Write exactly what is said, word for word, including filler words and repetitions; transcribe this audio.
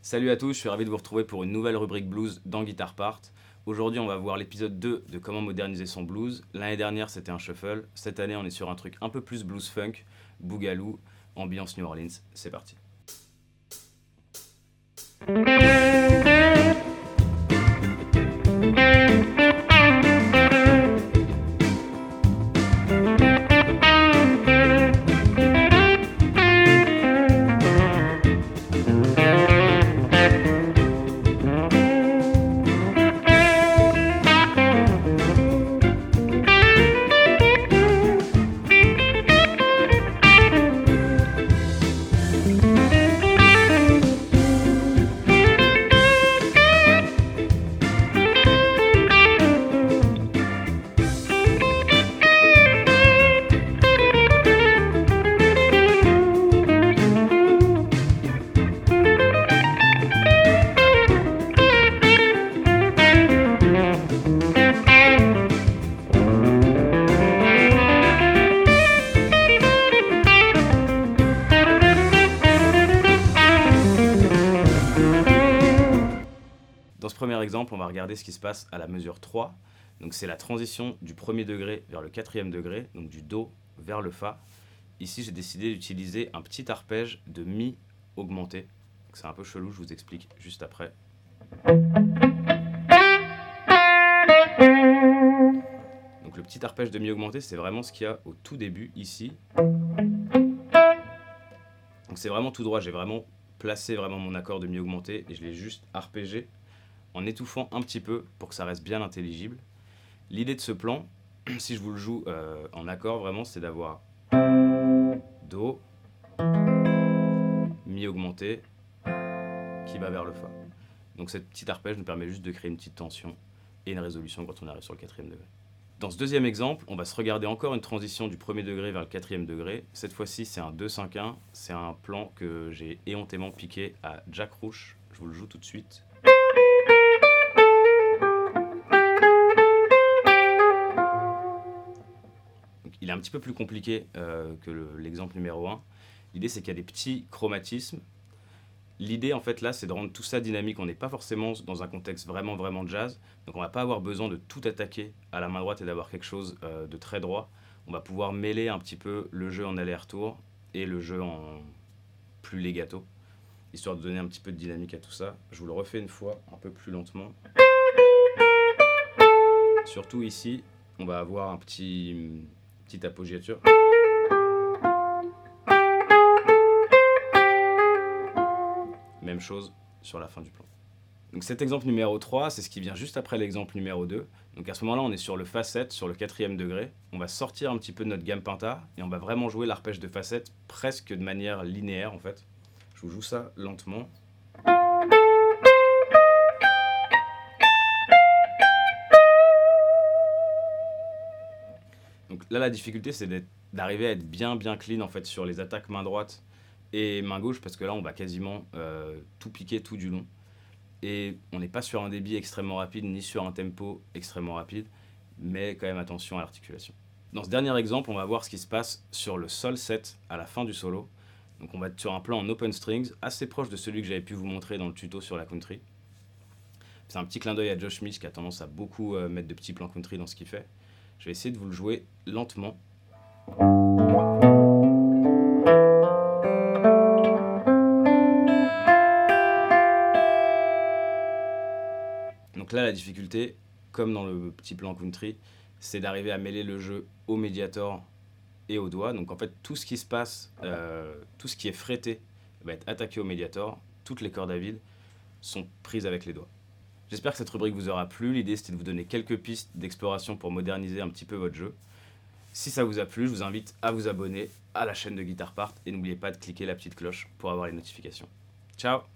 Salut à tous, je suis ravi de vous retrouver pour une nouvelle rubrique blues dans Guitar Part. Aujourd'hui, on va voir l'épisode deux de comment moderniser son blues. L'année dernière, c'était un shuffle. Cette année, on est sur un truc un peu plus blues funk, boogaloo, ambiance New Orleans. C'est parti. Dans ce premier exemple, on va regarder ce qui se passe à la mesure trois. Donc c'est la transition du premier degré vers le quatrième degré, donc du Do vers le Fa. Ici, j'ai décidé d'utiliser un petit arpège de Mi augmenté. C'est un peu chelou, je vous explique juste après. Donc le petit arpège de Mi augmenté, c'est vraiment ce qu'il y a au tout début ici. Donc c'est vraiment tout droit, j'ai vraiment placé vraiment mon accord de Mi augmenté et je l'ai juste arpégé en étouffant un petit peu pour que ça reste bien intelligible. L'idée de ce plan, si je vous le joue euh, en accord vraiment, c'est d'avoir Do, Mi augmenté, qui va vers le Fa. Donc cette petite arpège nous permet juste de créer une petite tension et une résolution quand on arrive sur le quatrième degré. Dans ce deuxième exemple, on va se regarder encore une transition du premier degré vers le quatrième degré. Cette fois-ci, c'est un deux cinq un. C'est un plan que j'ai éhontément piqué à Jack Roush. Je vous le joue tout de suite. Il est un petit peu plus compliqué euh, que le, l'exemple numéro un. L'idée, c'est qu'il y a des petits chromatismes. L'idée, en fait, là, c'est de rendre tout ça dynamique. On n'est pas forcément dans un contexte vraiment, vraiment jazz. Donc, on ne va pas avoir besoin de tout attaquer à la main droite et d'avoir quelque chose euh, de très droit. On va pouvoir mêler un petit peu le jeu en aller-retour et le jeu en plus legato, histoire de donner un petit peu de dynamique à tout ça. Je vous le refais une fois, un peu plus lentement. Surtout ici, on va avoir un petit... petite appoggiature. Même chose sur la fin du plan. Donc cet exemple numéro trois, c'est ce qui vient juste après l'exemple numéro deux. Donc à ce moment-là, on est sur le Fa sept, sur le quatrième degré. On va sortir un petit peu de notre gamme penta et on va vraiment jouer l'arpège de Fa sept presque de manière linéaire en fait. Je vous joue ça lentement. Donc là, la difficulté, c'est d'être, d'arriver à être bien, bien clean en fait sur les attaques main droite et main gauche, parce que là, on va quasiment euh, tout piquer tout du long. Et on n'est pas sur un débit extrêmement rapide, ni sur un tempo extrêmement rapide, mais quand même attention à l'articulation. Dans ce dernier exemple, on va voir ce qui se passe sur le Sol sept à la fin du solo. Donc on va être sur un plan en open strings, assez proche de celui que j'avais pu vous montrer dans le tuto sur la country. C'est un petit clin d'œil à Josh Smith qui a tendance à beaucoup euh, mettre de petits plans country dans ce qu'il fait. Je vais essayer de vous le jouer lentement. Donc là, la difficulté, comme dans le petit plan country, c'est d'arriver à mêler le jeu au médiator et au doigt. Donc en fait, tout ce qui se passe, euh, tout ce qui est fretté va être attaqué au médiator. Toutes les cordes à vide sont prises avec les doigts. J'espère que cette rubrique vous aura plu. L'idée, c'était de vous donner quelques pistes d'exploration pour moderniser un petit peu votre jeu. Si ça vous a plu, je vous invite à vous abonner à la chaîne de Guitar Part et n'oubliez pas de cliquer la petite cloche pour avoir les notifications. Ciao!